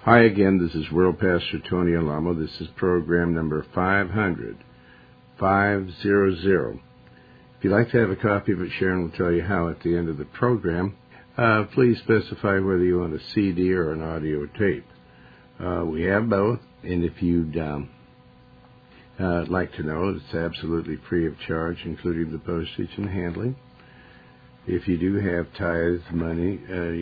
Hi again, this is World Pastor Tony Alamo. This is program number 500. If you'd like to have a copy of it, Sharon will tell you how at the end of the program. Please specify whether you want a CD or an audio tape. We have both, and if you'd like to know, it's absolutely free of charge, including the postage and handling. If you do have tithes money,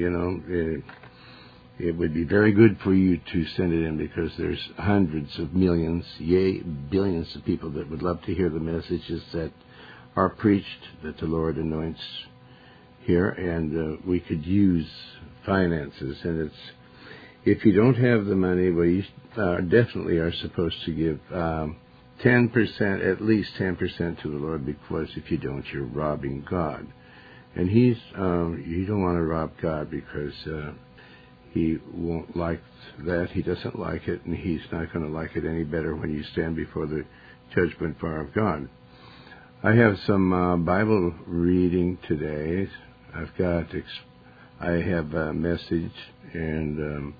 it would be very good for you to send it in, because there's hundreds of millions, billions of people that would love to hear the messages that are preached, that the Lord anoints here, and we could use finances. And if you don't have the money, well, you definitely are supposed to give 10%, at least 10% to the Lord, because if you don't, you're robbing God. And you don't want to rob God, because He won't like that. He doesn't like it, and He's not going to like it any better when you stand before the judgment bar of God. I have some Bible reading today. I have a message, and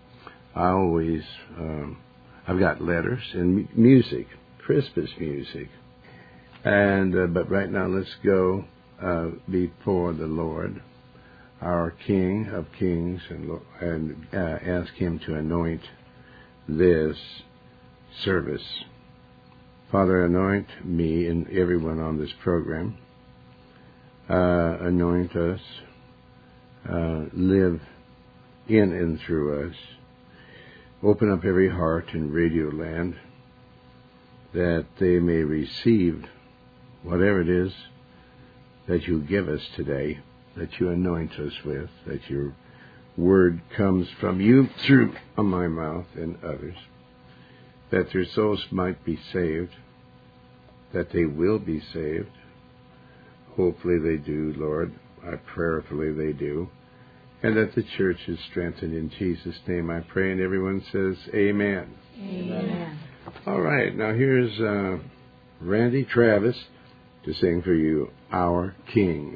I've got letters and music, Christmas music. But right now, let's go before the Lord, our King of Kings, and ask Him to anoint this service. Father, anoint me and everyone on this program. Anoint us. Live in and through us. Open up every heart in Radio Land, that they may receive whatever it is that you give us today, that you anoint us with, that your word comes from you through my mouth and others, that their souls might be saved, that they will be saved. Hopefully they do, Lord. Prayerfully they do. And that the church is strengthened. In Jesus' name I pray, and everyone says amen. Amen. All right, now here's Randy Travis to sing for you, Our King.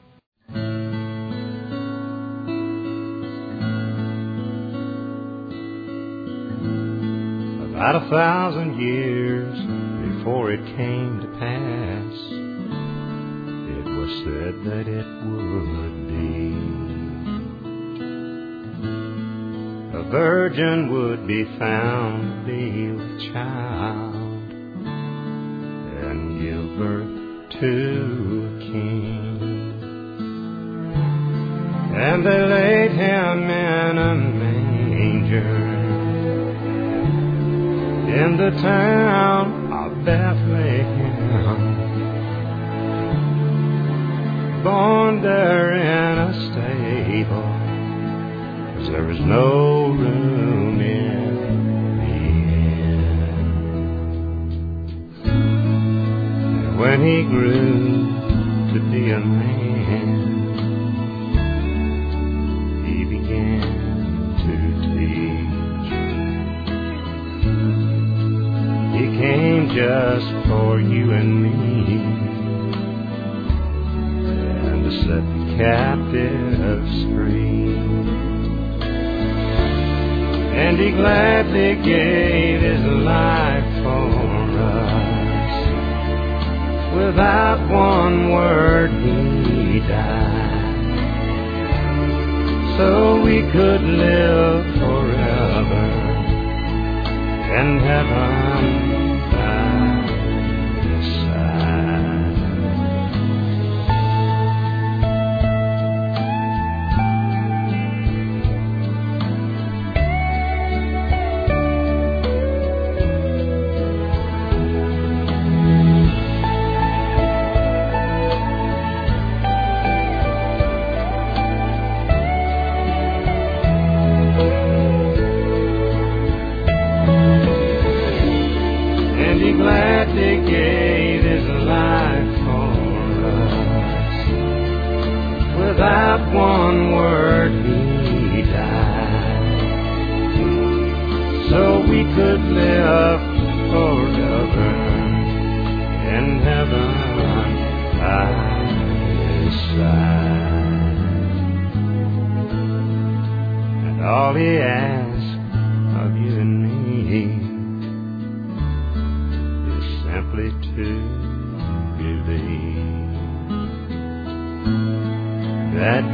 About 1,000 years before it came to pass, it was said that it would be. A virgin would be found to be with child, and give birth to a king. And they laid him in a manger in the town of Bethlehem, born there in a stable, 'cause there was no room in the inn. And when he grew to be a man, he began to teach. He came just for you and me, and to set the captives free. And he gladly gave his life for us. Without one word he died, so we could live forever in heaven by his side.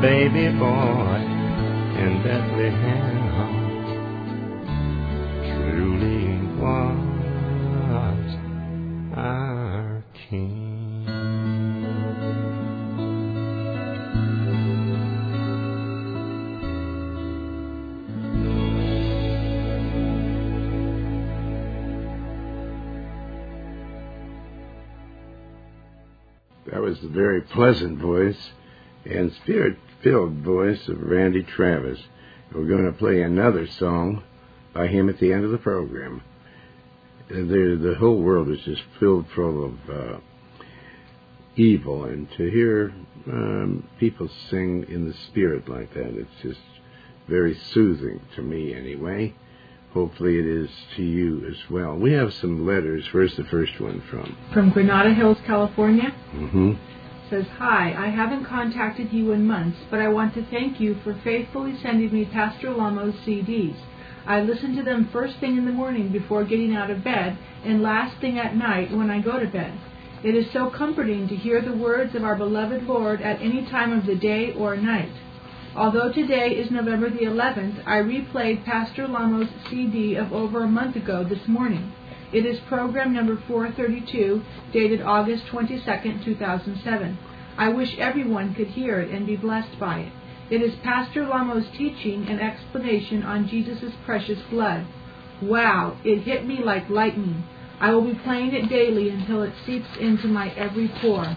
baby boy in Bethlehem truly was our King. That was the very pleasant voice and spirit-filled voice of Randy Travis. We're going to play another song by him at the end of the program. The whole world is just filled full of evil, and to hear people sing in the spirit like that, it's just very soothing to me anyway. Hopefully it is to you as well. We have some letters. Where's the first one from? From Granada Hills, California. Mm-hmm. Says, "Hi, I haven't contacted you in months, but I want to thank you for faithfully sending me Pastor Lamo's CDs. I listen to them first thing in the morning before getting out of bed and last thing at night when I go to bed. It is so comforting to hear the words of our beloved Lord at any time of the day or night. Although today is November the 11th, I replayed Pastor Lamo's CD of over a month ago this morning. It is program number 432, dated August 22nd, 2007. I wish everyone could hear it and be blessed by it. It is Pastor Lamo's teaching and explanation on Jesus' precious blood. Wow, it hit me like lightning. I will be playing it daily until it seeps into my every pore.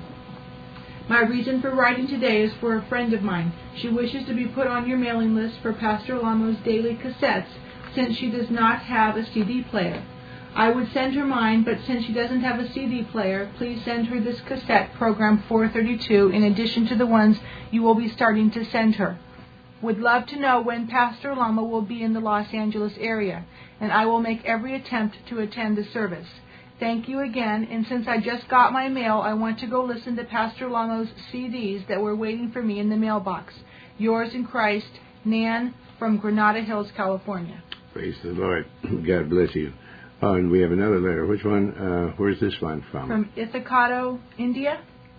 My reason for writing today is for a friend of mine. She wishes to be put on your mailing list for Pastor Lamo's daily cassettes since she does not have a CD player. I would send her mine, but since she doesn't have a CD player, please send her this cassette, program 432, in addition to the ones you will be starting to send her. Would love to know when Pastor Lamo will be in the Los Angeles area, and I will make every attempt to attend the service. Thank you again, and since I just got my mail, I want to go listen to Pastor Lamo's CDs that were waiting for me in the mailbox. Yours in Christ, Nan from Granada Hills, California." Praise the Lord. God bless you. Oh, and we have another letter. Which one? Where's this one from? From Ithacato, India.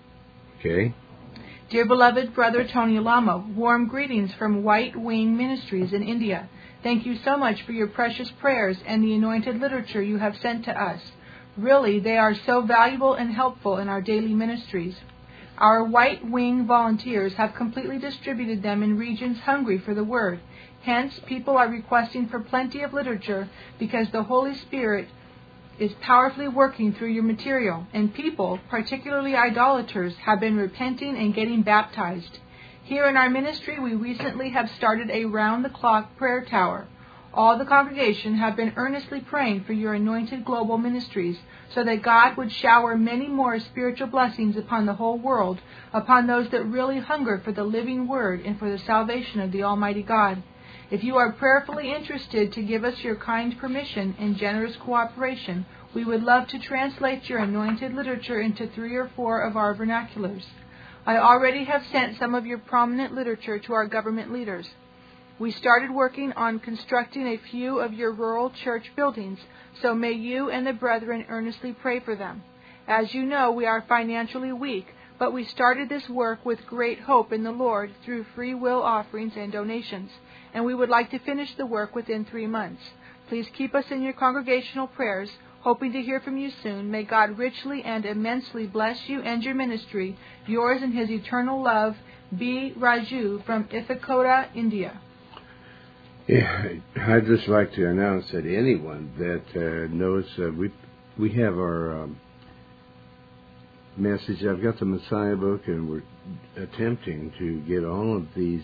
Okay. "Dear beloved brother Tony Lamo, warm greetings from White Wing Ministries in India. Thank you so much for your precious prayers and the anointed literature you have sent to us. Really, they are so valuable and helpful in our daily ministries. Our White Wing volunteers have completely distributed them in regions hungry for the Word. Hence, people are requesting for plenty of literature because the Holy Spirit is powerfully working through your material, and people, particularly idolaters, have been repenting and getting baptized. Here in our ministry, we recently have started a round-the-clock prayer tower. All the congregation have been earnestly praying for your anointed global ministries so that God would shower many more spiritual blessings upon the whole world, upon those that really hunger for the living Word and for the salvation of the Almighty God. If you are prayerfully interested to give us your kind permission and generous cooperation, we would love to translate your anointed literature into 3 or 4 of our vernaculars. I already have sent some of your prominent literature to our government leaders. We started working on constructing a few of your rural church buildings, so may you and the brethren earnestly pray for them. As you know, we are financially weak, but we started this work with great hope in the Lord through free will offerings and donations, and we would like to finish the work within 3 months. Please keep us in your congregational prayers, hoping to hear from you soon. May God richly and immensely bless you and your ministry. Yours in His eternal love, B. Raju from Ithacotta, India." Yeah, I'd just like to announce that anyone that knows we have our message. I've got the Messiah book, and we're attempting to get all of these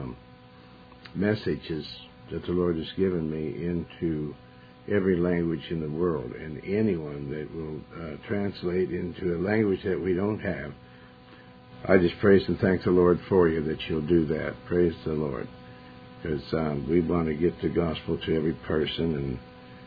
messages that the Lord has given me into every language in the world. And anyone that will translate into a language that we don't have, I just praise and thank the Lord for you that you'll do that. Praise the Lord. Because we want to get the gospel to every person, and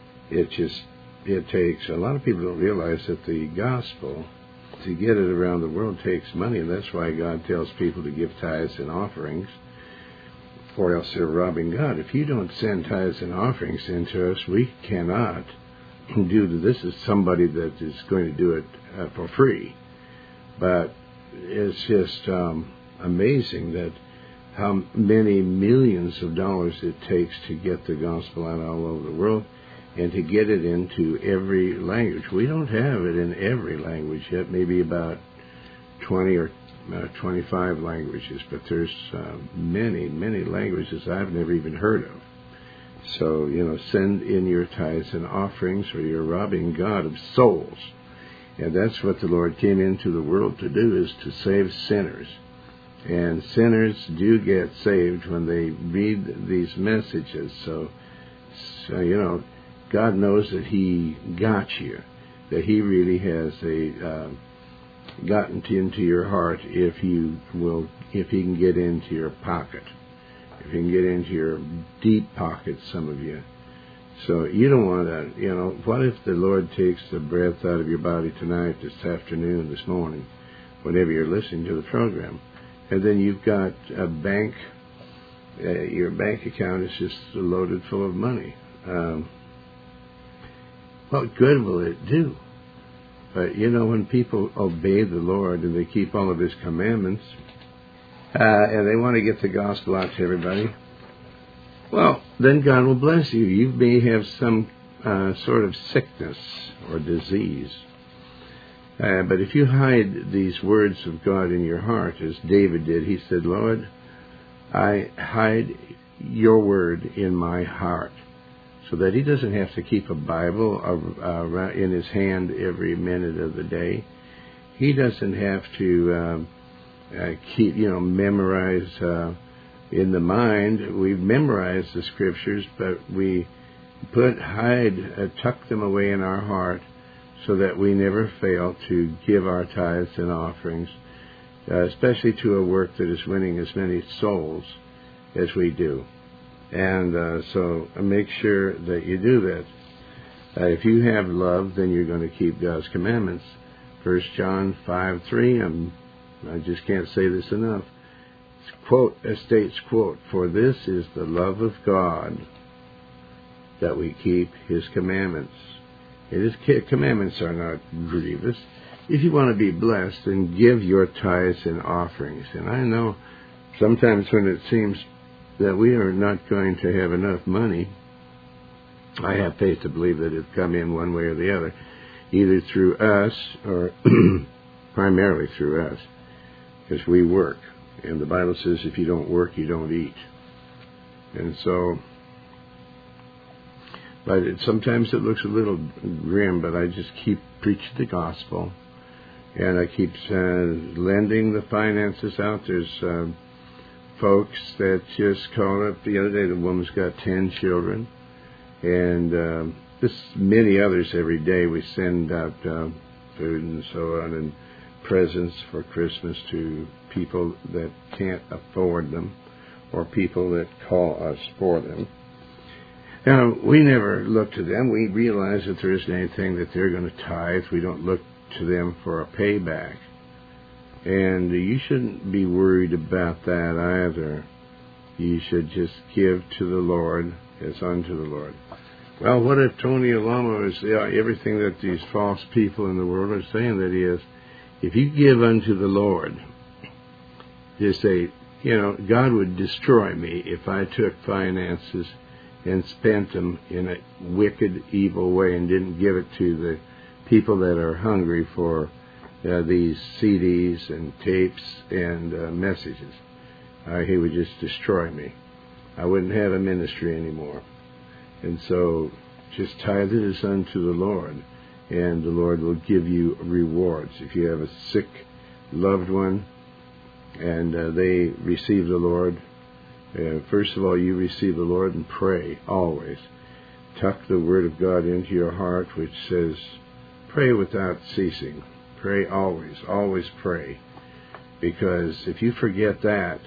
it takes, a lot of people don't realize that the gospel, to get it around the world, takes money, and that's why God tells people to give tithes and offerings, or else they're robbing God. If you don't send tithes and offerings into us, we cannot do this. Is somebody that is going to do it for free. But it's just amazing that how many millions of dollars it takes to get the gospel out all over the world and to get it into every language. We don't have it in every language yet, maybe about 20 or 25 languages, but there's many, many languages I've never even heard of. So, send in your tithes and offerings, or you're robbing God of souls. And that's what the Lord came into the world to do, is to save sinners. And sinners do get saved when they read these messages. So God knows that He got you, that He really has gotten into your heart if He can get into your pocket. If He can get into your deep pockets, some of you. So you don't want to, what if the Lord takes the breath out of your body tonight, this afternoon, this morning, whenever you're listening to the program, and then you've got a bank, your bank account is just loaded full of money. What good will it do? But, when people obey the Lord and they keep all of His commandments, and they want to get the gospel out to everybody, well, then God will bless you. You may have some sort of sickness or disease. But if you hide these words of God in your heart, as David did, he said, Lord, I hide your word in my heart, so that he doesn't have to keep a Bible in his hand every minute of the day. He doesn't have to keep, memorize in the mind. We've memorized the scriptures, but we tuck them away in our heart, so that we never fail to give our tithes and offerings, especially to a work that is winning as many souls as we do. And so make sure that you do that. If you have love, then you're going to keep God's commandments. 1 John 5:3, I just can't say this enough. States, for this is the love of God, that we keep His commandments. His commandments are not grievous. If you want to be blessed, then give your tithes and offerings. And I know sometimes when it seems that we are not going to have enough money, I have faith to believe that it'll come in one way or the other, either through us or primarily through us, because we work. And the Bible says if you don't work, you don't eat. And so, but sometimes it looks a little grim, but I just keep preaching the gospel, and I keep lending the finances out. There's folks that just called up the other day. The woman's got 10 children, and just many others every day. We send out food and so on, and presents for Christmas to people that can't afford them, or people that call us for them. Now, we never look to them. We realize that there isn't anything that they're going to tithe. We don't look to them for a payback. And you shouldn't be worried about that either. You should just give to the Lord as unto the Lord. Well, what if Tony Alamo is everything that these false people in the world are saying that he is? If you give unto the Lord, just say, God would destroy me if I took finances and spent them in a wicked, evil way and didn't give it to the people that are hungry for these CDs and tapes and messages. He would just destroy me. I wouldn't have a ministry anymore. And so just tithe it as unto the Lord, and the Lord will give you rewards. If you have a sick loved one and they receive the Lord, first of all, you receive the Lord and pray always. Tuck the Word of God into your heart, which says, pray without ceasing. Pray always. Always pray. Because if you forget that,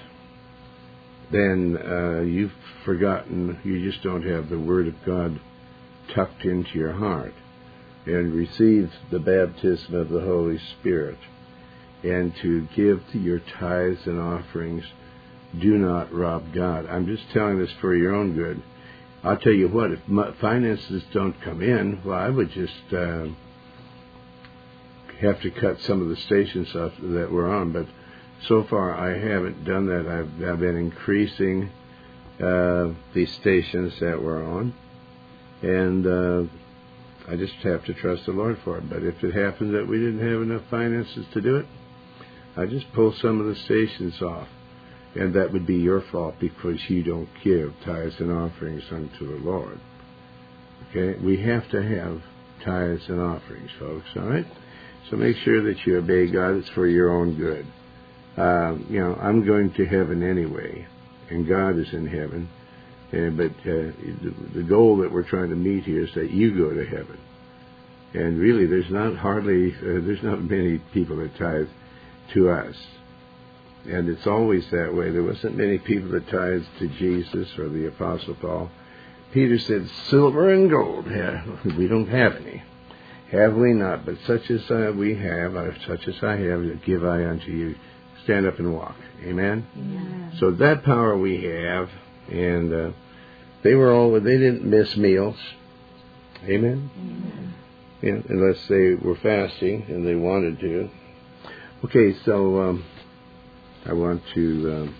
then you've forgotten, you just don't have the Word of God tucked into your heart. And receive the baptism of the Holy Spirit. And to give to your tithes and offerings, do not rob God. I'm just telling this for your own good. I'll tell you what, if finances don't come in, well, I would just have to cut some of the stations off that we're on. But So far, I haven't done that. I've been increasing the stations that we're on, and I just have to trust the Lord for it. But if it happens that we didn't have enough finances to do it, I just pull some of the stations off. And that would be your fault because you don't give tithes and offerings unto the Lord. Okay? We have to have tithes and offerings, folks, all right? So make sure that you obey God. It's for your own good. I'm going to heaven anyway, and God is in heaven. But the goal that we're trying to meet here is that you go to heaven. And really, there's not many people that tithe to us. And it's always that way. There wasn't many people that tithed to Jesus or the Apostle Paul. Peter said, silver and gold, we don't have any. Have we not? But such as we have, such as I have, give I unto you. Stand up and walk. Amen? Amen. So that power we have, and they didn't miss meals. Amen? Amen. Yeah, unless they were fasting and they wanted to. Okay, so I want to,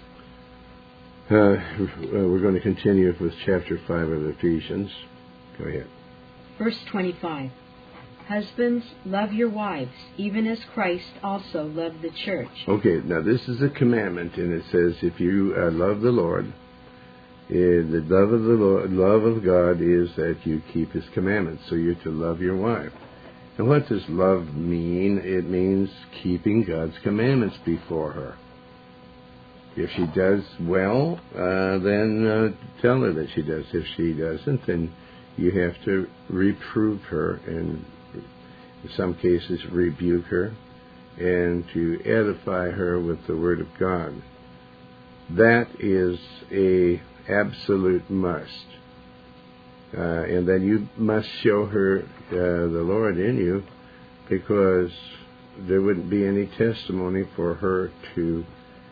we're going to continue with chapter 5 of Ephesians. Go ahead. Verse 25. Husbands, love your wives, even as Christ also loved the church. Okay, now this is a commandment, and it says if you love the Lord, the love of God is that you keep His commandments, so you're to love your wife. And what does love mean? It means keeping God's commandments before her. If she does well, then tell her that she does. If she doesn't, then you have to reprove her and, in some cases, rebuke her and to edify her with the Word of God. That is a absolute must. And then you must show her the Lord in you, because there wouldn't be any testimony for her to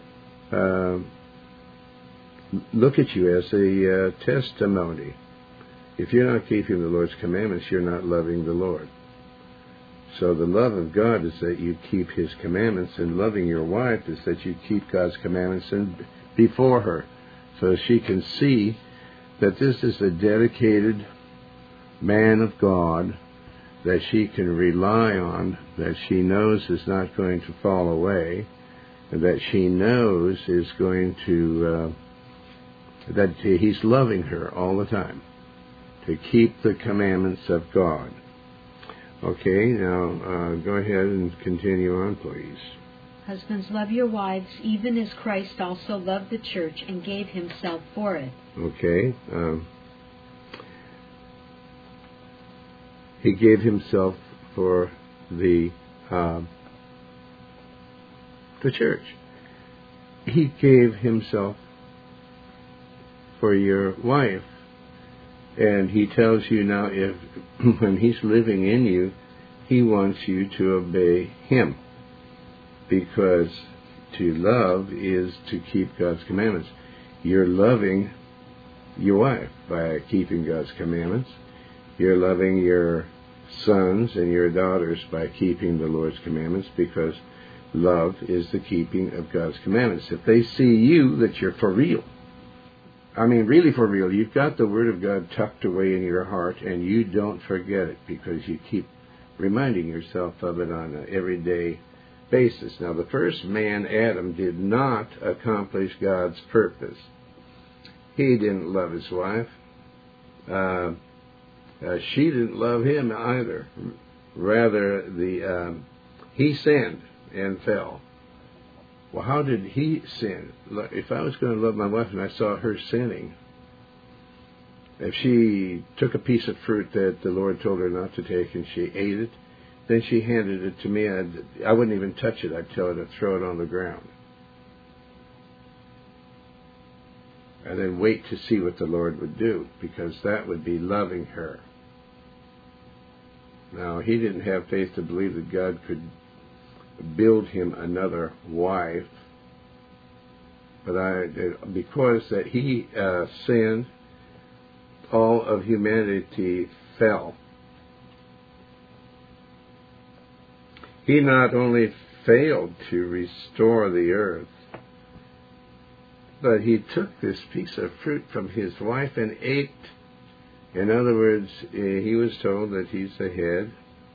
look at you as a testimony. If you're not keeping the Lord's commandments, you're not loving the Lord. So the love of God is that you keep His commandments, and loving your wife is that you keep God's commandments before her, so she can see that this is a dedicated man of God that she can rely on, that she knows is not going to fall away, and that she knows is going to, that he's loving her all the time, to keep the commandments of God. Okay, now go ahead and continue on, please. Husbands, love your wives, even as Christ also loved the church and gave Himself for it. Okay. He gave Himself for the church. He gave Himself for your wife. And He tells you now, if when He's living in you, He wants you to obey Him. Because to love is to keep God's commandments. You're loving your wife by keeping God's commandments. You're loving your sons and your daughters by keeping the Lord's commandments, because love is the keeping of God's commandments. If they see you, that you're for real. I mean, really for real. You've got the Word of God tucked away in your heart, and you don't forget it because you keep reminding yourself of it on an everyday basis. Now, the first man, Adam, did not accomplish God's purpose. He didn't love his wife. She didn't love him either. Rather, he sinned and fell. Well, how did he sin? If I was going to love my wife and I saw her sinning, if she took a piece of fruit that the Lord told her not to take and she ate it, then she handed it to me, I wouldn't even touch it. I'd tell her to throw it on the ground. And then wait to see what the Lord would do, because that would be loving her. Now, he didn't have faith to believe that God could build him another wife, but because that he sinned, all of humanity fell. He not only failed to restore the earth. But he took this piece of fruit from his wife and ate. In other words, he was told that he's the head.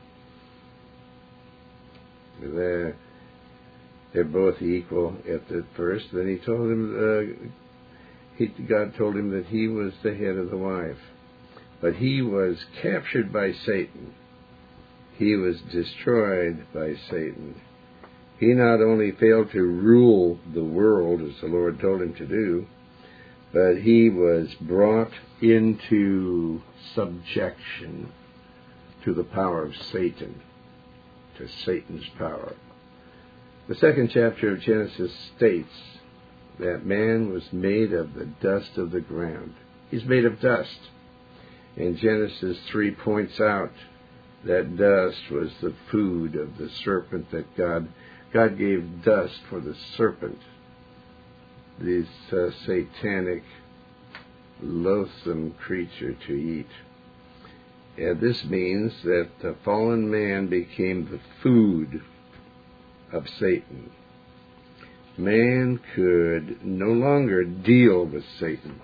They're both equal at the first. Then he told him, God told him that he was the head of the wife. But he was captured by Satan. He was destroyed by Satan. He not only failed to rule the world as the Lord told him to do, but he was brought into subjection to the power of Satan, to Satan's power. The second chapter of Genesis states that man was made of the dust of the ground. He's made of dust. And Genesis 3 points out that dust was the food of the serpent, that God gave dust for the serpent, this satanic, loathsome creature to eat. And this means that the fallen man became the food of Satan. Man could no longer deal with Satan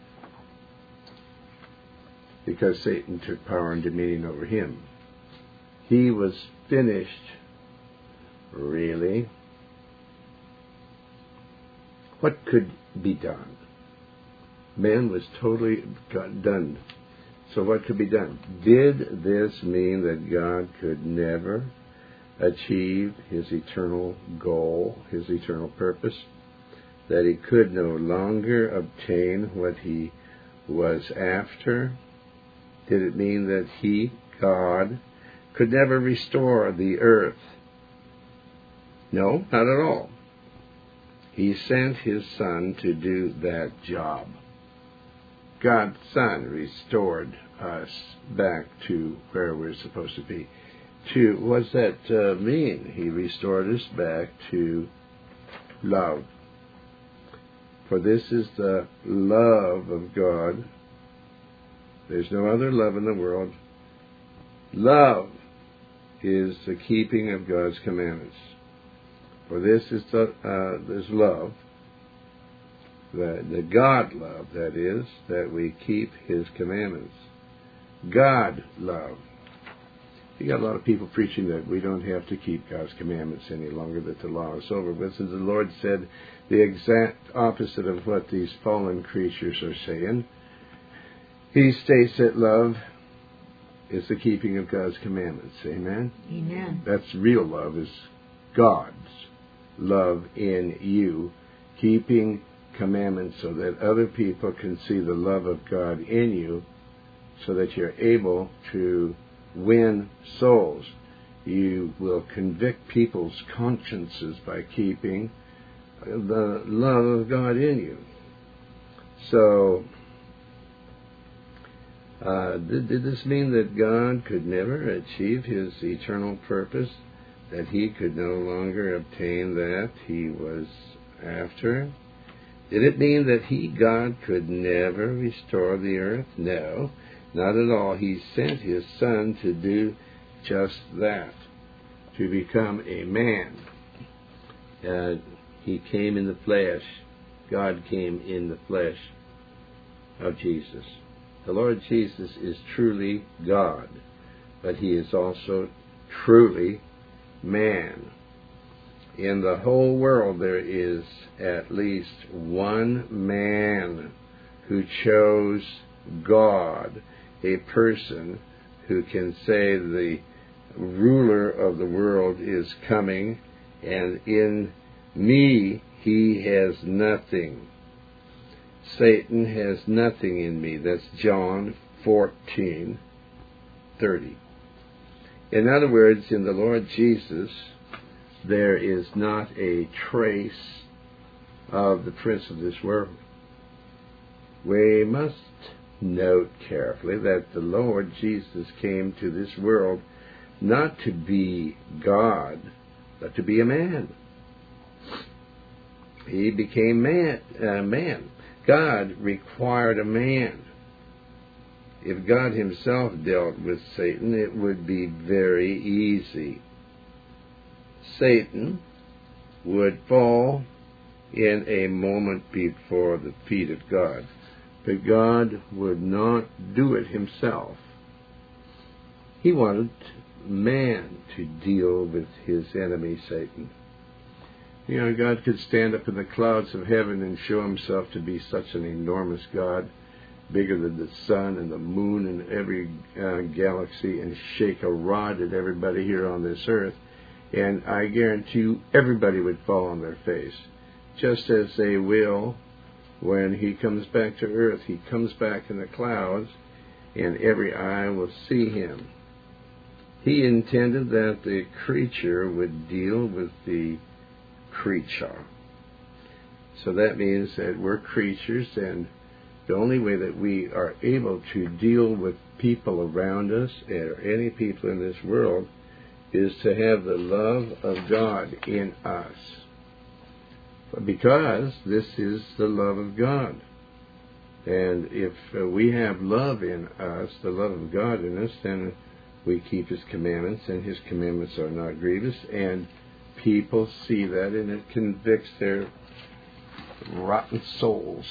because Satan took power and dominion over him. He was finished. Really? What could be done? Man was totally done. So what could be done? Did this mean that God could never achieve his eternal goal, his eternal purpose? That he could no longer obtain what he was after? Did it mean that he, God, could never restore the earth? No, not at all. He sent his Son to do that job. God's Son restored us back to where we're supposed to be. What does that mean? He restored us back to love. For this is the love of God. There's no other love in the world. Love is the keeping of God's commandments. For this is there's love, the God love, that is, that we keep his commandments. God love. You got a lot of people preaching that we don't have to keep God's commandments any longer, that the law is over with. And the Lord said the exact opposite of what these fallen creatures are saying. He states that love is the keeping of God's commandments. Amen? Amen. That's real love, is God's love in you, keeping commandments so that other people can see the love of God in you, so that you're able to win souls. You will convict people's consciences by keeping the love of God in you. So, did this mean that God could never achieve his eternal purpose? That he could no longer obtain that he was after? Did it mean that God could never restore the earth? No, not at all. He sent his Son to do just that, to become a man. He came in the flesh. God came in the flesh of Jesus. The Lord Jesus is truly God, but he is also truly man. In the whole world there is at least one man who chose God, a person who can say the ruler of the world is coming, and in me he has nothing. Satan has nothing in me. That's John 14:30. In other words, in the Lord Jesus, there is not a trace of the prince of this world. We must note carefully that the Lord Jesus came to this world not to be God, but to be a man. He became man. God required a man. If God himself dealt with Satan, it would be very easy. Satan would fall in a moment before the feet of God. But God would not do it himself. He wanted man to deal with his enemy, Satan. You know, God could stand up in the clouds of heaven and show himself to be such an enormous God, bigger than the sun and the moon and every galaxy, and shake a rod at everybody here on this earth. And I guarantee you, everybody would fall on their face, just as they will when he comes back to earth. He comes back in the clouds, and every eye will see him. He intended that the creature would deal with the creature. So that means that we're creatures, and the only way that we are able to deal with people around us, or any people in this world, is to have the love of God in us. Because this is the love of God. And if we have love in us, the love of God in us, then we keep his commandments, and his commandments are not grievous, and people see that, and it convicts their rotten souls.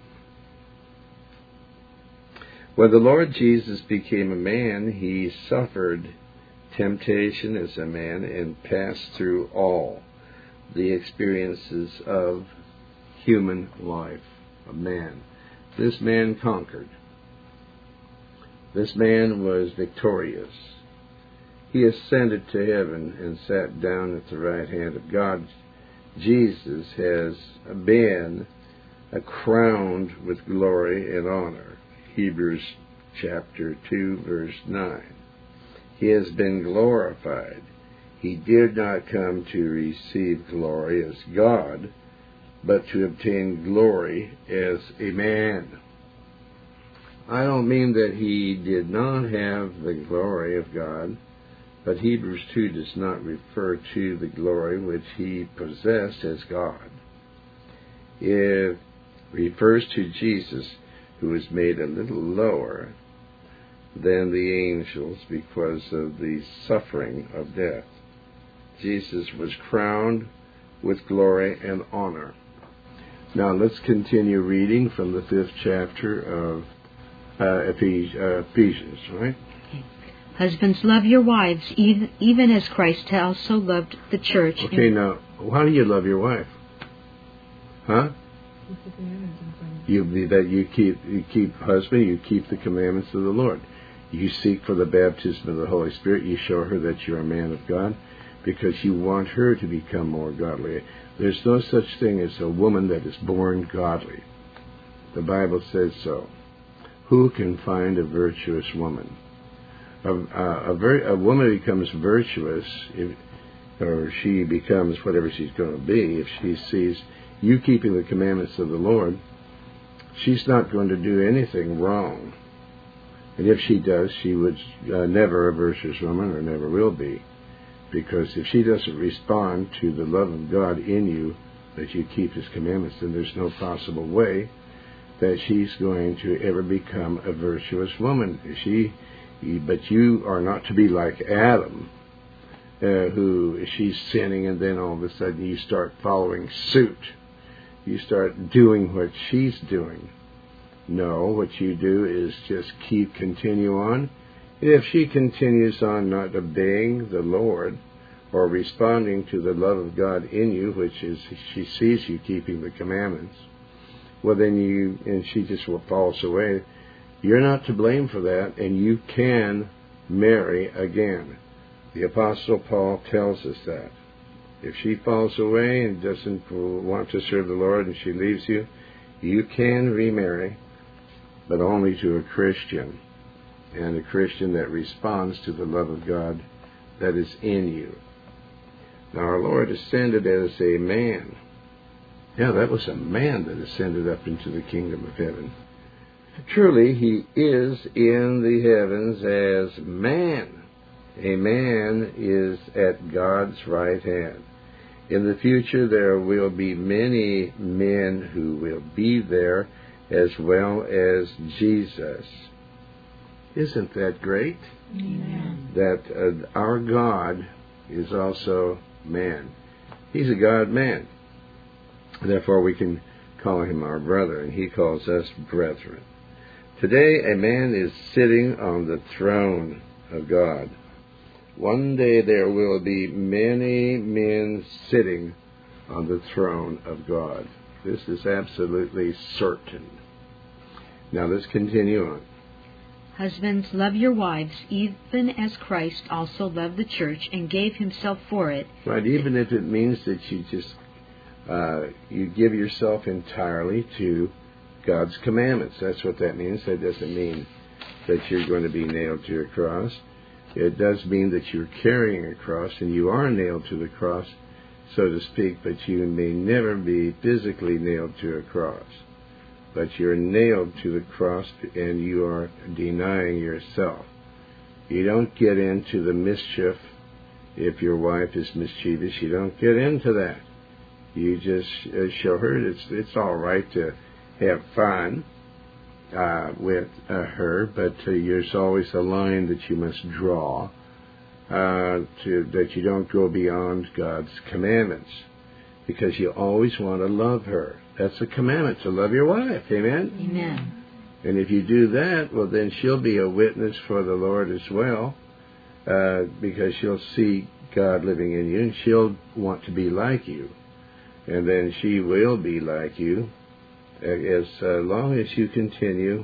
When the Lord Jesus became a man, he suffered temptation as a man and passed through all the experiences of human life, a man. This man conquered. This man was victorious. He ascended to heaven and sat down at the right hand of God. Jesus has been crowned with glory and honor. Hebrews chapter 2, verse 9. He has been glorified. He did not come to receive glory as God, but to obtain glory as a man. I don't mean that he did not have the glory of God, but Hebrews 2 does not refer to the glory which he possessed as God. It refers to Jesus, who was made a little lower than the angels because of the suffering of death. Jesus was crowned with glory and honor. Now let's continue reading from the 5th chapter of Ephesians, right? Husbands, love your wives, even as Christ also loved the church. Okay, now, how do you love your wife? Huh? You keep husband, you keep the commandments of the Lord. You seek for the baptism of the Holy Spirit. You show her that you're a man of God because you want her to become more godly. There's no such thing as a woman that is born godly. The Bible says so. Who can find a virtuous woman? A woman becomes virtuous, or she becomes whatever she's going to be, if she sees you keeping the commandments of the Lord. She's not going to do anything wrong. And if she does, she was never a virtuous woman, or never will be. Because if she doesn't respond to the love of God in you, that you keep his commandments, then there's no possible way that she's going to ever become a virtuous woman. But you are not to be like Adam, who she's sinning, and then all of a sudden you start following suit. You start doing what she's doing. No, what you do is just continue on. If she continues on not obeying the Lord or responding to the love of God in you, which is she sees you keeping the commandments, well then she just falls away. You're not to blame for that, and you can marry again. The Apostle Paul tells us that. If she falls away and doesn't want to serve the Lord and she leaves you, you can remarry, but only to a Christian, and a Christian that responds to the love of God that is in you. Now our Lord ascended as a man. Yeah, that was a man that ascended up into the kingdom of heaven. Truly, he is in the heavens as man. A man is at God's right hand. In the future, there will be many men who will be there, as well as Jesus. Isn't that great? Amen. That our God is also man. He's a God-man. Therefore, we can call him our brother, and he calls us brethren. Today, a man is sitting on the throne of God. One day there will be many men sitting on the throne of God. This is absolutely certain. Now let's continue on. Husbands, love your wives, even as Christ also loved the church and gave himself for it. Right, even if it means that you just you give yourself entirely to God's commandments. That's what that means. That doesn't mean that you're going to be nailed to a cross. It does mean that you're carrying a cross, and you are nailed to the cross, so to speak, but you may never be physically nailed to a cross. But you're nailed to the cross, and you are denying yourself. You don't get into the mischief if your wife is mischievous. You don't get into that. You just show her it's all right to have fun with her, but there's always a line that you must draw, that you don't go beyond God's commandments, because you always want to love her. That's a commandment, to love your wife. Amen? Amen. And if you do that, well, then she'll be a witness for the Lord as well, because she'll see God living in you, and she'll want to be like you. And then she will be like you as long as you continue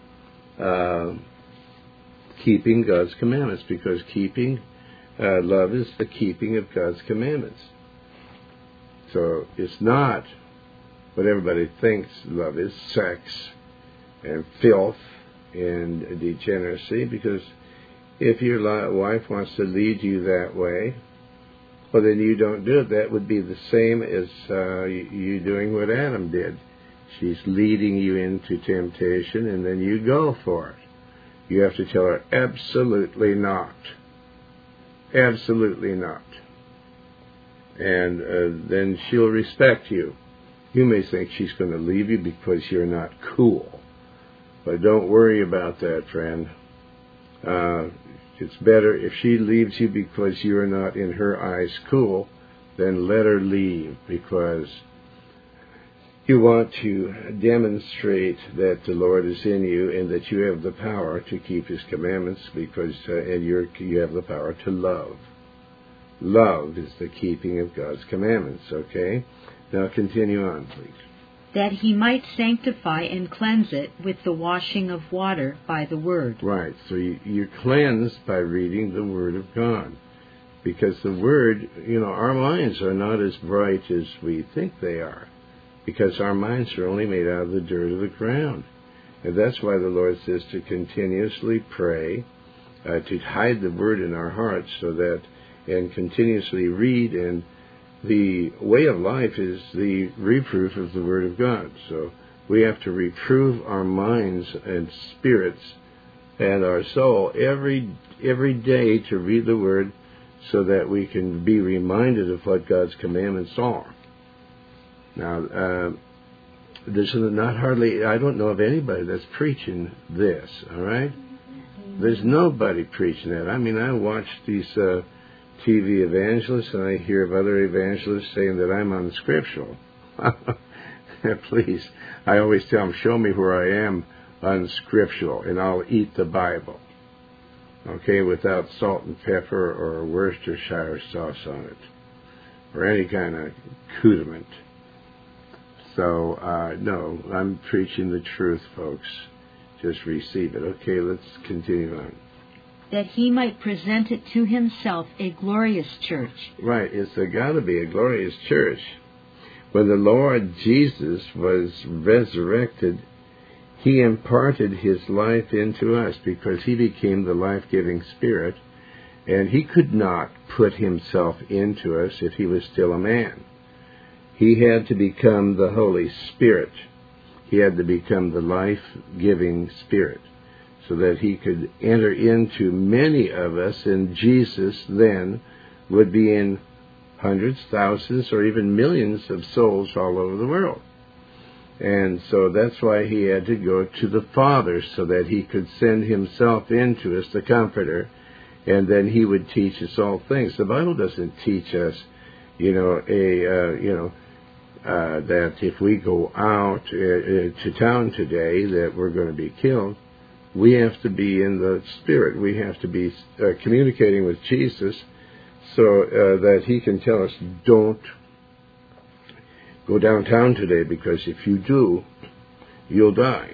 keeping God's commandments, because keeping love is the keeping of God's commandments. So it's not what everybody thinks love is, sex and filth and degeneracy, because if your wife wants to lead you that way, well, then you don't do it. That would be the same as you doing what Adam did. She's leading you into temptation, and then you go for it. You have to tell her, absolutely not. Absolutely not. And then she'll respect you. You may think she's going to leave you because you're not cool. But don't worry about that, friend. It's better if she leaves you because you're not, in her eyes, cool, then let her leave, because you want to demonstrate that the Lord is in you and that you have the power to keep His commandments, because and you have the power to love. Love is the keeping of God's commandments, okay? Now continue on, please. That he might sanctify and cleanse it with the washing of water by the Word. Right, so you're cleansed by reading the Word of God. Because the Word, our minds are not as bright as we think they are. Because our minds are only made out of the dirt of the ground. And that's why the Lord says to continuously pray, to hide the Word in our hearts, and continuously read. And the way of life is the reproof of the Word of God. So we have to reprove our minds and spirits and our soul every day to read the Word, so that we can be reminded of what God's commandments are. Now, there's not hardly, I don't know of anybody that's preaching this, all right? There's nobody preaching that. I mean, I watch these TV evangelists, and I hear of other evangelists saying that I'm unscriptural. Please, I always tell them, show me where I am unscriptural, and I'll eat the Bible. Okay, without salt and pepper or Worcestershire sauce on it, or any kind of accoutrement. So, no, I'm preaching the truth, folks. Just receive it. Okay, let's continue on. That he might present it to himself a glorious church. Right, it's got to be a glorious church. When the Lord Jesus was resurrected, He imparted His life into us, because He became the life-giving Spirit, and He could not put Himself into us if He was still a man. He had to become the Holy Spirit. He had to become the life-giving Spirit, so that He could enter into many of us, and Jesus then would be in hundreds, thousands, or even millions of souls all over the world. And so that's why He had to go to the Father, so that He could send Himself into us, the Comforter, and then He would teach us all things. The Bible doesn't teach us that if we go out to town today, that we're going to be killed. We have to be in the Spirit. We have to be communicating with Jesus so that He can tell us, don't go downtown today, because if you do, you'll die.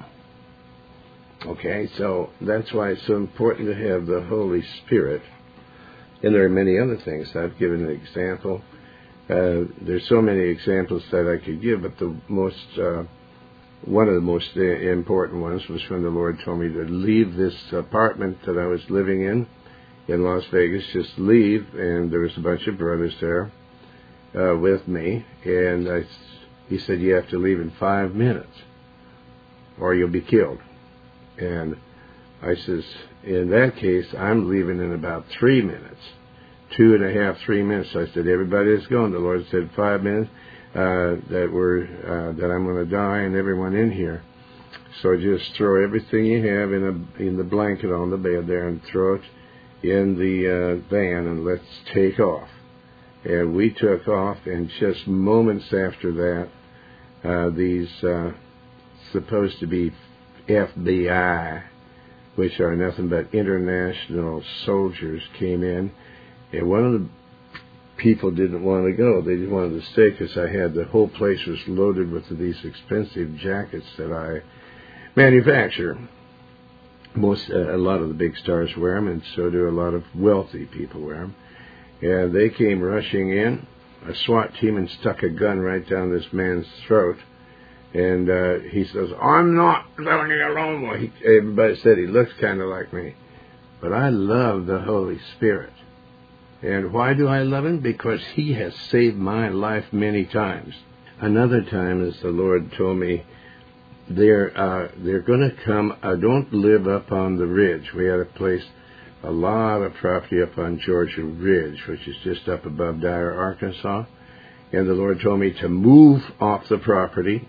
Okay, so that's why it's so important to have the Holy Spirit. And there are many other things. I've given an example. There's so many examples that I could give, but one of the most important ones was when the Lord told me to leave this apartment that I was living in Las Vegas, just leave, and there was a bunch of brothers there with me, and he said, you have to leave in 5 minutes, or you'll be killed. And I says, in that case, I'm leaving in about 3 minutes, 2.5, 3 minutes. So I said, everybody is going. The Lord said 5 minutes, that I'm going to die, and everyone in here. So just throw everything you have in the blanket on the bed there, and throw it in the van, and let's take off. And we took off, and just moments after that, these supposed to be FBI, which are nothing but international soldiers, came in, and one of the people didn't want to go. They just wanted to stay because the whole place was loaded with these expensive jackets that I manufacture. A lot of the big stars wear them, and so do a lot of wealthy people wear them. And they came rushing in, a SWAT team, and stuck a gun right down this man's throat. And he says, I'm not leaving you alone. Well, everybody said he looks kind of like me. But I love the Holy Spirit. And why do I love Him? Because He has saved my life many times. Another time, as the Lord told me, they're going to come. Don't live up on the ridge. We had a lot of property up on Georgia Ridge, which is just up above Dyer, Arkansas. And the Lord told me to move off the property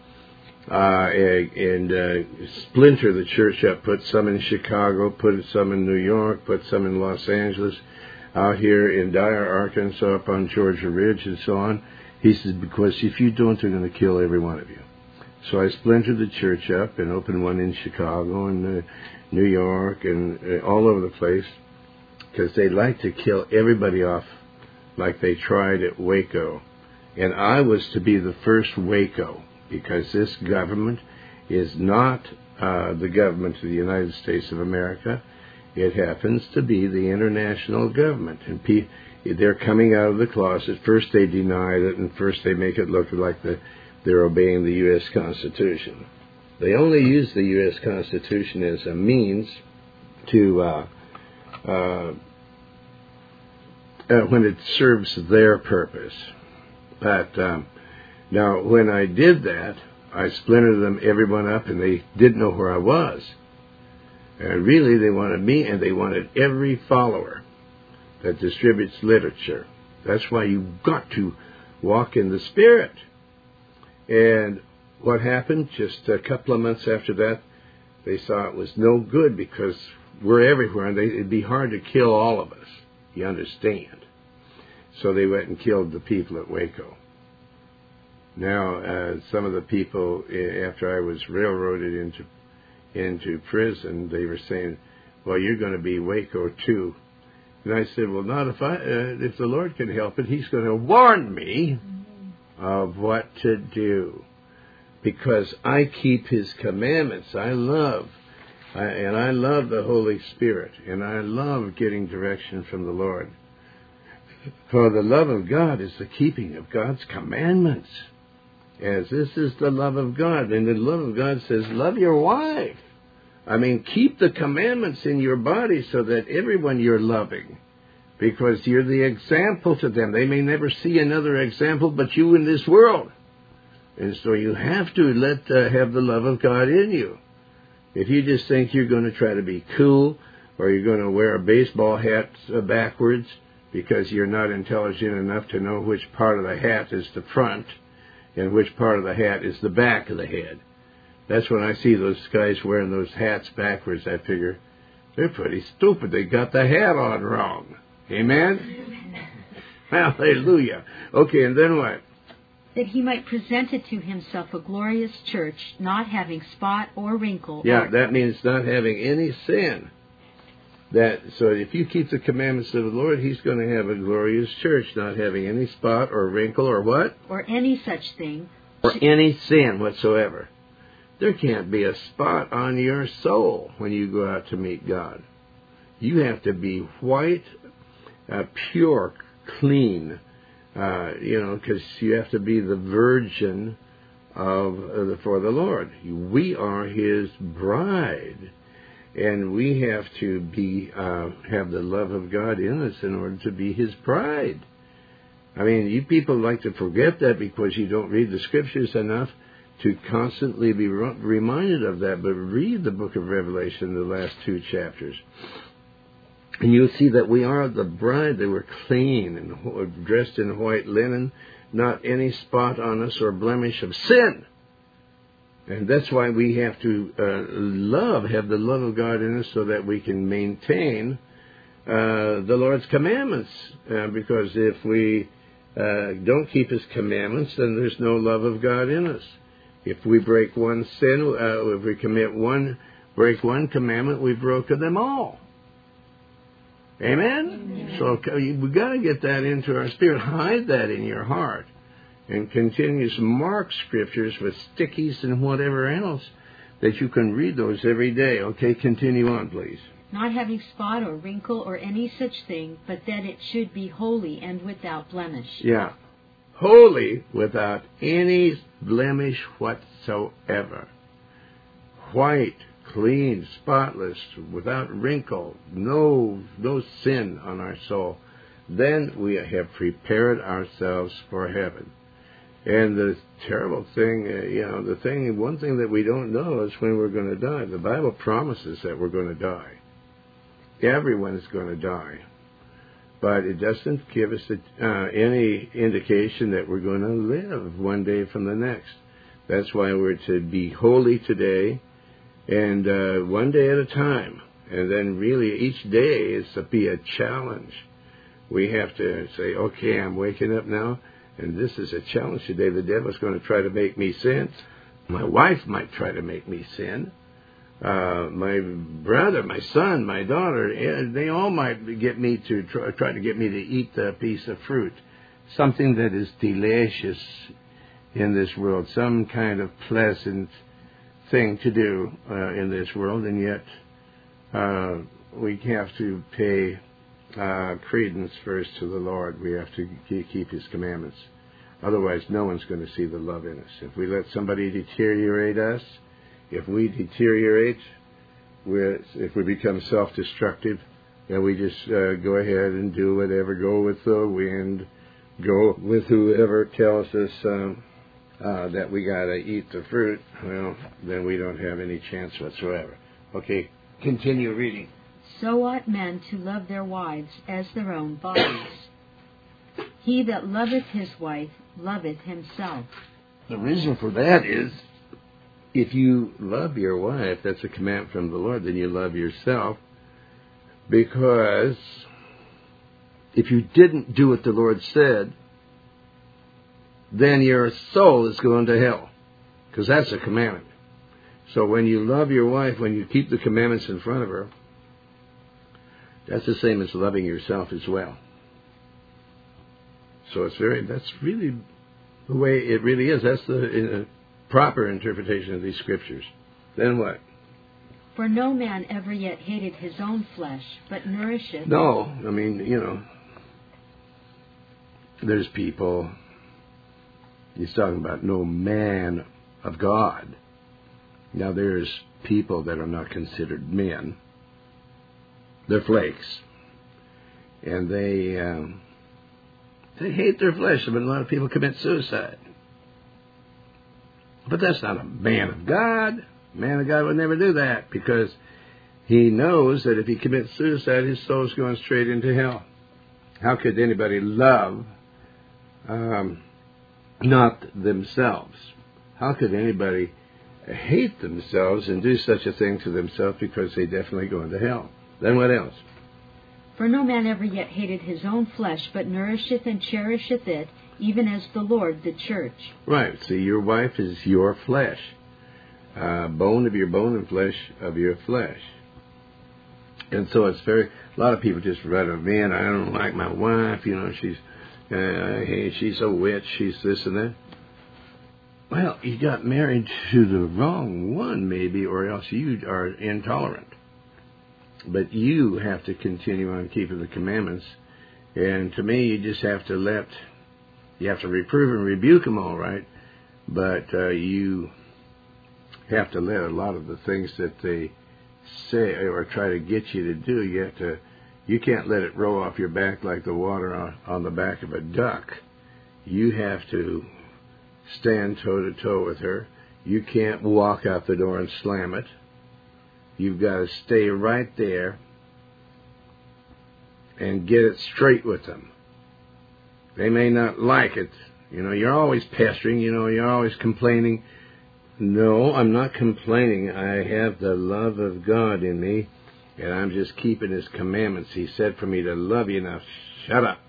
and splinter the church up, put some in Chicago, put some in New York, put some in Los Angeles, out here in Dyer, Arkansas, up on Georgia Ridge, and so on. He says, because if you don't, they're going to kill every one of you. So I splintered the church up and opened one in Chicago and New York and all over the place, because they like to kill everybody off like they tried at Waco. And I was to be the first Waco, because this government is not the government of the United States of America. It happens to be the international government. And they're coming out of the closet. First they deny it, and first they make it look like they're obeying the U.S. Constitution. They only use the U.S. Constitution as a means to, when it serves their purpose. But now, when I did that, I splintered them, everyone up, and they didn't know where I was. And really, they wanted me, and they wanted every follower that distributes literature. That's why you've got to walk in the Spirit. And what happened, just a couple of months after that, they saw it was no good, because we're everywhere, and it'd be hard to kill all of us. You understand? So they went and killed the people at Waco. Now, some of the people, after I was railroaded into prison, they were saying, well, you're going to be Waco too. And I said, well, not if the Lord can help it. He's going to warn me of what to do, because I keep His commandments. I love the Holy Spirit, and I love getting direction from the Lord. For the love of God is the keeping of God's commandments, as this is the love of God. And the love of God says, love your wife. I mean, keep the commandments in your body so that everyone you're loving, because you're the example to them. They may never see another example but you in this world. And so you have to have the love of God in you. If you just think you're going to try to be cool, or you're going to wear a baseball hat backwards because you're not intelligent enough to know which part of the hat is the front and which part of the hat is the back of the head. That's when I see those guys wearing those hats backwards, I figure, they're pretty stupid. They got the hat on wrong. Amen? Hallelujah. Okay, and then what? That he might present it to himself a glorious church, not having spot or wrinkle. Yeah, that means not having any sin. So if you keep the commandments of the Lord, He's going to have a glorious church, not having any spot or wrinkle or what? Or any such thing. Or any sin whatsoever. There can't be a spot on your soul when you go out to meet God. You have to be white, pure, clean, because you have to be the virgin for the Lord. We are His bride, and we have to have the love of God in us in order to be His bride. I mean, you people like to forget that because you don't read the Scriptures enough to constantly be reminded of that. But read the book of Revelation, the last 2 chapters. And you'll see that we are the bride. They were clean and dressed in white linen, not any spot on us or blemish of sin. And that's why we have to have the love of God in us so that we can maintain the Lord's commandments. Because if we don't keep His commandments, then there's no love of God in us. If we break one sin, if we break one commandment, we've broken them all. Amen? So we've got to get that into our spirit. Hide that in your heart. And continue to mark Scriptures with stickies and whatever else that you can read those every day. Okay, continue on, please. Not having spot or wrinkle or any such thing, but that it should be holy and without blemish. Yeah. Holy without any blemish whatsoever. White, clean, spotless, without wrinkle, no sin on our soul. Then we have prepared ourselves for heaven. And the terrible thing, one thing that we don't know is when we're going to die. The Bible promises that we're going to die. Everyone is going to die. But it doesn't give us any indication that we're going to live one day from the next. That's why we're to be holy today, and one day at a time. And then really each day is to be a challenge. We have to say, okay, I'm waking up now, and this is a challenge today. The devil's going to try to make me sin. My wife might try to make me sin. My brother, my son, my daughter, they all might get me to try to get me to eat a piece of fruit. Something that is delicious in this world. Some kind of pleasant thing to do in this world. And yet we have to pay credence first to the Lord. We have to keep His commandments. Otherwise, no one's going to see the love in us. If we let somebody deteriorate us, if we deteriorate, if we become self-destructive, then we just go ahead and do whatever, go with the wind, go with whoever tells us that we got to eat the fruit, well, then we don't have any chance whatsoever. Okay, continue reading. So ought men to love their wives as their own bodies. He that loveth his wife loveth himself. The reason for that is, if you love your wife, that's a command from the Lord, then you love yourself. Because if you didn't do what the Lord said, then your soul is going to hell. Because that's a commandment. So when you love your wife, when you keep the commandments in front of her, that's the same as loving yourself as well. So that's really the way it really is. That's the proper interpretation of these Scriptures. Then what? For no man ever yet hated his own flesh, but nourisheth. No, I mean, there's people, he's talking about no man of God. Now there's people that are not considered men. They're flakes. And they hate their flesh. I mean, a lot of people commit suicide. But that's not a man of God. A man of God would never do that because he knows that if he commits suicide, his soul's going straight into hell. How could anybody love not themselves? How could anybody hate themselves and do such a thing to themselves because they definitely go into hell? Then what else? For no man ever yet hated his own flesh, but nourisheth and cherisheth it, even as the Lord the church. Right. See, your wife is your flesh. Bone of your bone and flesh of your flesh. And so it's a lot of people just write, man, I don't like my wife, she's a witch, she's this and that. Well, you got married to the wrong one, maybe, or else you are intolerant. But you have to continue on keeping the commandments. And to me, you just have to reprove and rebuke them, all right. But you have to let a lot of the things that they say or try to get you to do, you can't let it roll off your back like the water on the back of a duck. You have to stand toe-to-toe with her. You can't walk out the door and slam it. You've got to stay right there and get it straight with them. They may not like it. You're always pestering. You're always complaining. No, I'm not complaining. I have the love of God in me, and I'm just keeping His commandments. He said for me to love you. Now, shut up.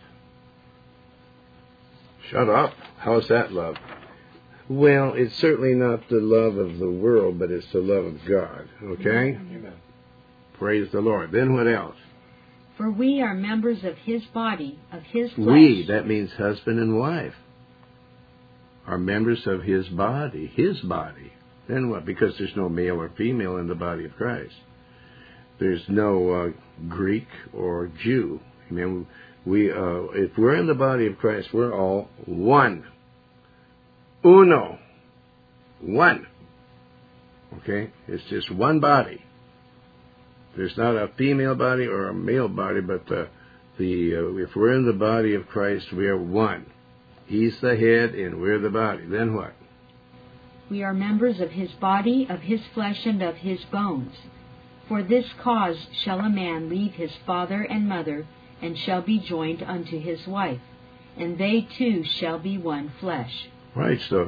Shut up? How's that love? Well, it's certainly not the love of the world, but it's the love of God. Okay? Amen. Praise the Lord. Then what else? For we are members of His body, of His flesh. We, that means husband and wife, are members of His body. His body. Then what? Because there's no male or female in the body of Christ. There's no Greek or Jew. I mean, if we're in the body of Christ, we're all one. Uno. One. Okay? It's just one body. There's not a female body or a male body, but if we're in the body of Christ, we are one. He's the head and we're the body. Then what? We are members of His body, of His flesh, and of His bones. For this cause shall a man leave his father and mother, and shall be joined unto his wife, and they two shall be one flesh. Right, so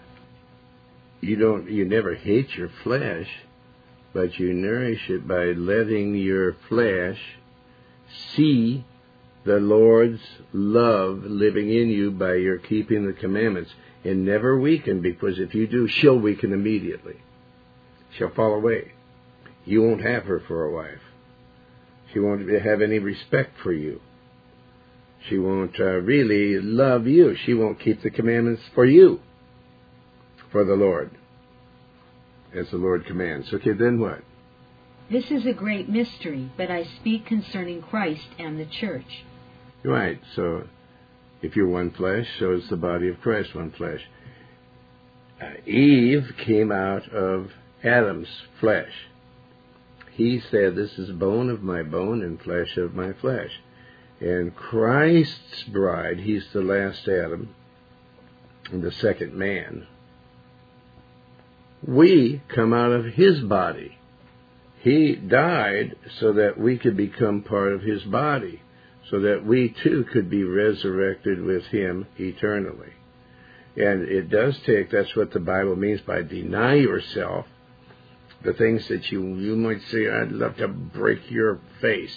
you never hate your flesh, but you nourish it by letting your flesh see the Lord's love living in you by your keeping the commandments, and never weaken, because if you do, she'll weaken immediately. She'll fall away. You won't have her for a wife. She won't have any respect for you. She won't really love you. She won't keep the commandments for you, for the Lord, as the Lord commands. Okay, then what? This is a great mystery, but I speak concerning Christ and the church. Right, so if you're one flesh, so is the body of Christ one flesh. Eve came out of Adam's flesh. He said, this is bone of my bone and flesh of my flesh. And Christ's bride, He's the last Adam and the second man. We come out of His body. He died so that we could become part of His body, so that we too could be resurrected with Him eternally. And it does take, that's what the Bible means by deny yourself, the things that you might say, I'd love to break your face.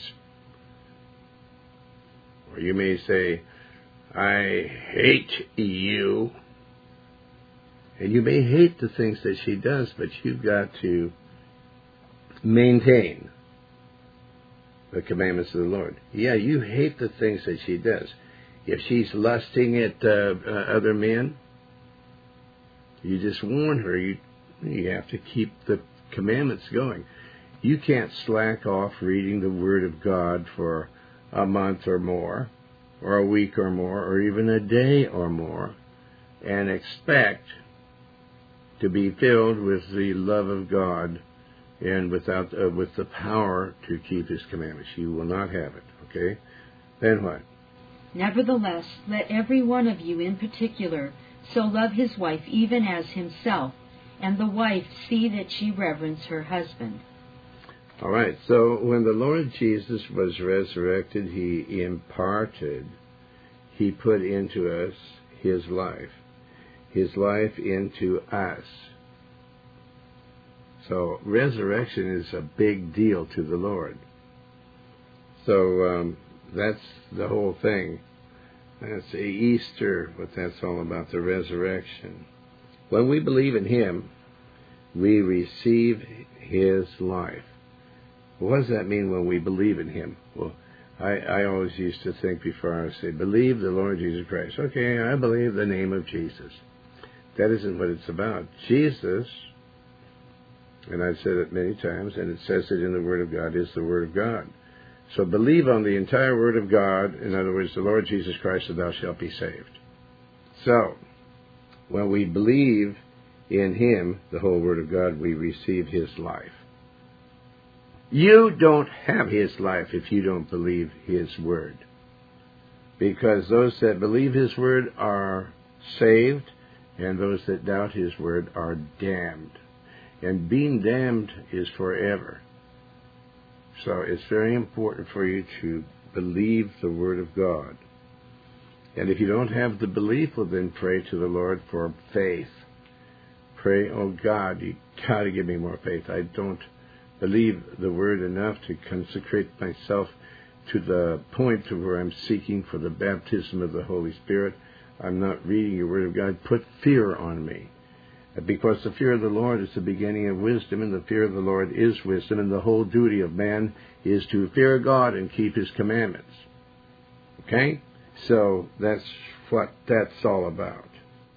Or you may say, I hate you. And you may hate the things that she does, but you've got to maintain the commandments of the Lord. Yeah, you hate the things that she does. If she's lusting at other men, you just warn her. You have to keep the commandments going. You can't slack off reading the Word of God for a month or more, or a week or more, or even a day or more, and expect to be filled with the love of God and with the power to keep His commandments. You will not have it, okay? Then what? Nevertheless, let every one of you in particular so love his wife even as himself, and the wife see that she reverence her husband. All right, so when the Lord Jesus was resurrected, He imparted, He put into us His life into us. So resurrection is a big deal to the Lord. So that's the whole thing. That's Easter, what that's all about, the resurrection. When we believe in Him, we receive His life. What does that mean when we believe in Him? Well, I always used to think before I say, believe the Lord Jesus Christ. Okay, I believe the name of Jesus. That isn't what it's about. Jesus, and I've said it many times, and it says it in the Word of God, is the Word of God. So believe on the entire Word of God, in other words, the Lord Jesus Christ, and thou shalt be saved. So, when we believe in Him, the whole Word of God, we receive His life. You don't have His life if you don't believe His Word. Because those that believe His Word are saved, and those that doubt His Word are damned. And being damned is forever. So it's very important for you to believe the Word of God. And if you don't have the belief, well then pray to the Lord for faith. Pray, oh God, you got to give me more faith. I don't believe the Word enough to consecrate myself to the point to where I'm seeking for the baptism of the Holy Spirit. I'm not reading your Word of God. Put fear on me. Because the fear of the Lord is the beginning of wisdom, and the fear of the Lord is wisdom, and the whole duty of man is to fear God and keep His commandments. Okay? So that's what that's all about.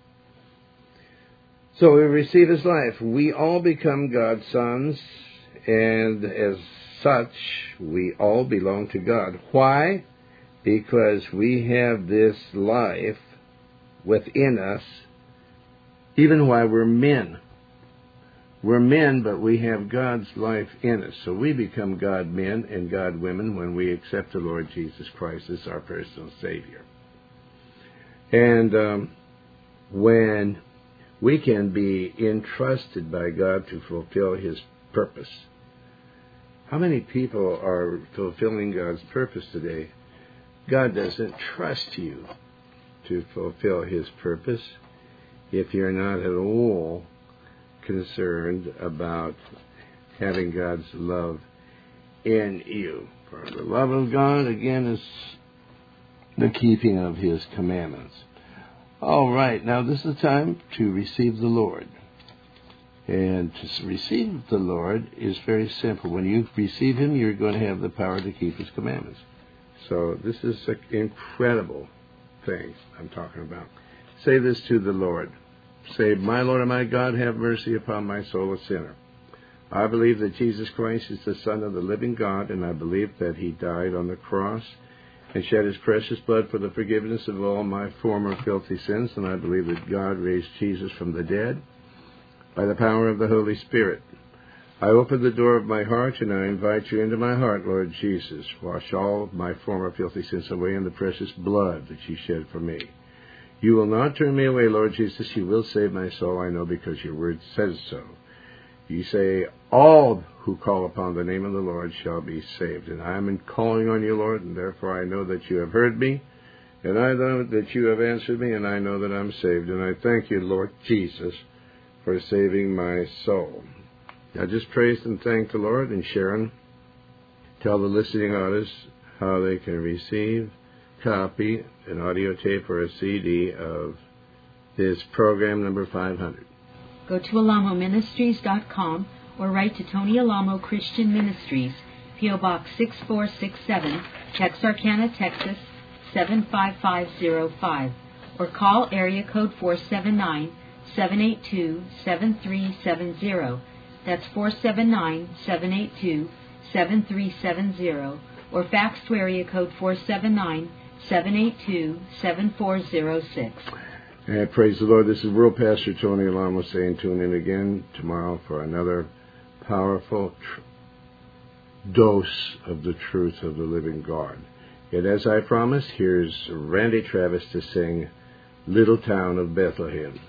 So we receive His life. We all become God's sons, and as such, we all belong to God. Why? Because we have this life within us, even while we're men. We're men, but we have God's life in us. So we become God men and God women when we accept the Lord Jesus Christ as our personal Savior. And when we can be entrusted by God to fulfill His purpose. How many people are fulfilling God's purpose today? God doesn't trust you to fulfill His purpose if you're not at all concerned about having God's love in you. For the love of God, again, is the keeping of His commandments. All right, now this is the time to receive the Lord. And to receive the Lord is very simple. When you receive Him, you're going to have the power to keep His commandments. So this is an incredible thing I'm talking about. Say this to the Lord. Say, my Lord and my God, have mercy upon my soul, a sinner. I believe that Jesus Christ is the Son of the living God, and I believe that He died on the cross and shed His precious blood for the forgiveness of all my former filthy sins, and I believe that God raised Jesus from the dead by the power of the Holy Spirit. I open the door of my heart, and I invite you into my heart, Lord Jesus. Wash all of my former filthy sins away in the precious blood that you shed for me. You will not turn me away, Lord Jesus. You will save my soul, I know, because your word says so. You say, all who call upon the name of the Lord shall be saved. And I am calling on you, Lord, and therefore I know that you have heard me, and I know that you have answered me, and I know that I'm saved. And I thank you, Lord Jesus, for saving my soul. Now just praise and thank the Lord. And Sharon, tell the listening audience how they can receive, copy, an audio tape or a CD of this program number 500. Go to alamoministries.com or write to Tony Alamo Christian Ministries, P.O. Box 6467, Texarkana, Texas 75505, or call area code 479-782-7370. That's 479-782-7370, or fax to area code 479-782-7406. And praise the Lord. This is World Pastor Tony Alamo saying tune in again tomorrow for another powerful dose of the truth of the living God. And as I promised, here's Randy Travis to sing Little Town of Bethlehem.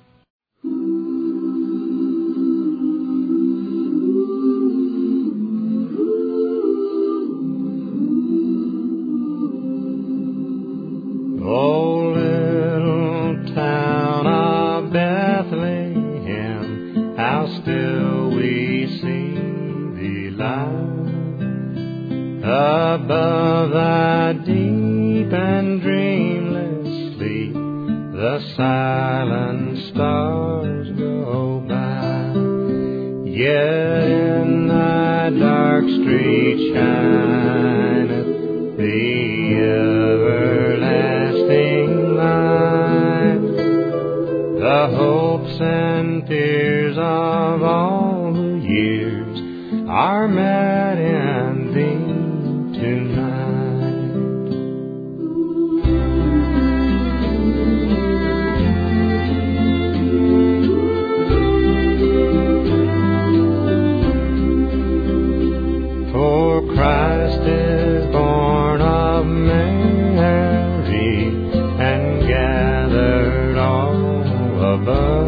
Oh, little town of Bethlehem, how still we see thee lie above of thy deep and dreamless sleep, the silent stars go by. Yet in thy dark street shineth the everlasting light. The hopes and fears of all the years are met in thee tonight. For Christ is born of Mary and gathered all above.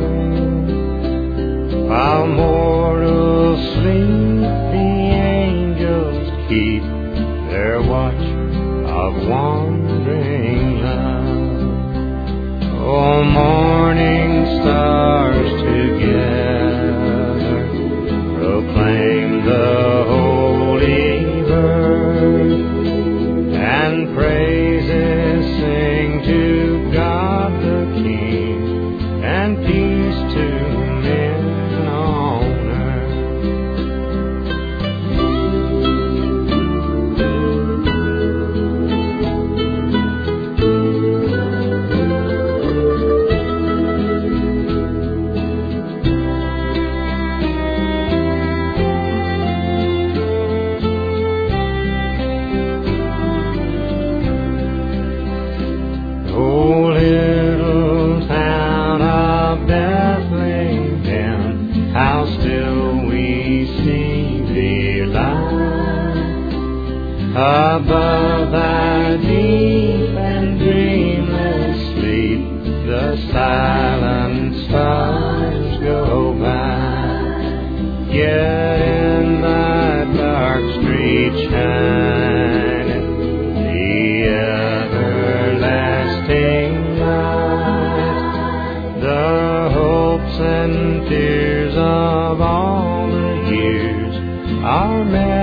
While mortals sleep, the angels keep their watch of wandering love. Oh, morning stars together proclaim the holy birth, and praises sing to God the King, and peace to men on earth. Oh, little town of Bethlehem, how still we see thee lie above thy deep and dreamless sleep. The silent stars go by, yet in thy dark street shineth the everlasting light. The hopes and fears of all the years are met